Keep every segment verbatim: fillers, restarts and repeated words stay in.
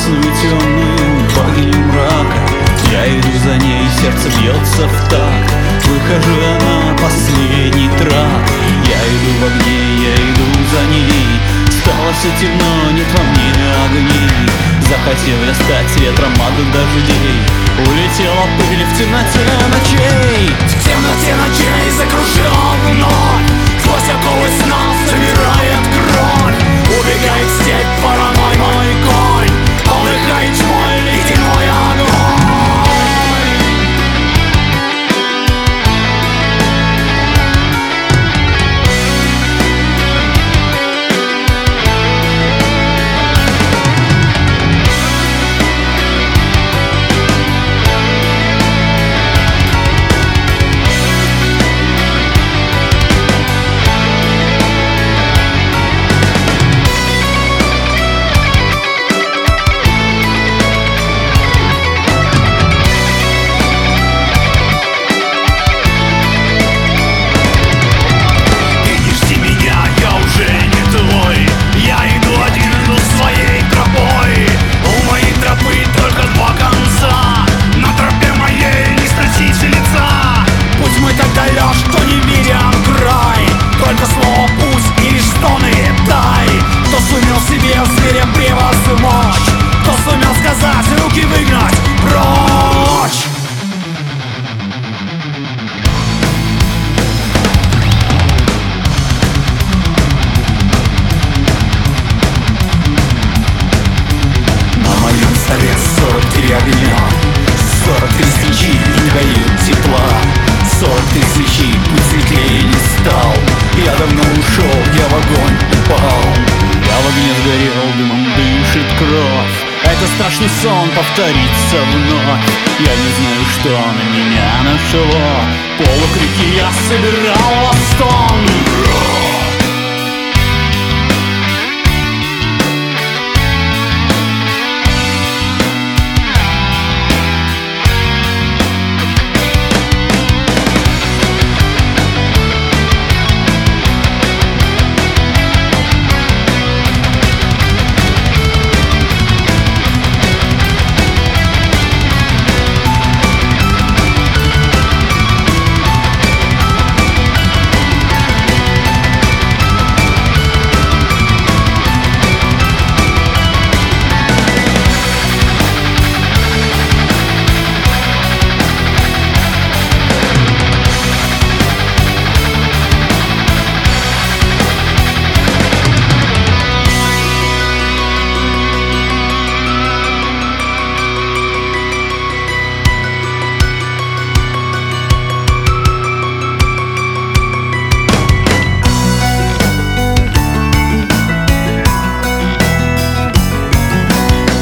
красную темную богиню мрака. Я иду за ней, сердце бьется в такт. Выхожу я на последний тракт. Я иду в огне, я иду за ней. Стало все темно, нет во мне огней. Захотел я стать ветром от дождей. Улетела пыль в темноте ночей. В темноте ночей закружила вновь. Сквозь оковы снов замирает кровь. Убегает в степь вороной мой конь. Полыхает тьмой ледяной огонь. Сорок три свечи и не дают тепла. Сорок три свечи, путь светлее не стал. Я давно ушел, я в огонь упал. Я в огне сгорел, дымом дышит кровь. Это страшный сон повторится вновь. Я не знаю, что на меня нашло. Полукрики я собирал в стон.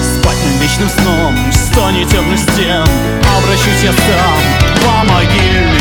Сном, в стоне темных стен обращусь я сам. Помоги!